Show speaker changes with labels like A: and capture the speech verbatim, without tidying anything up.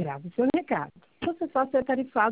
A: grave o seu recado. Você só ser tarifado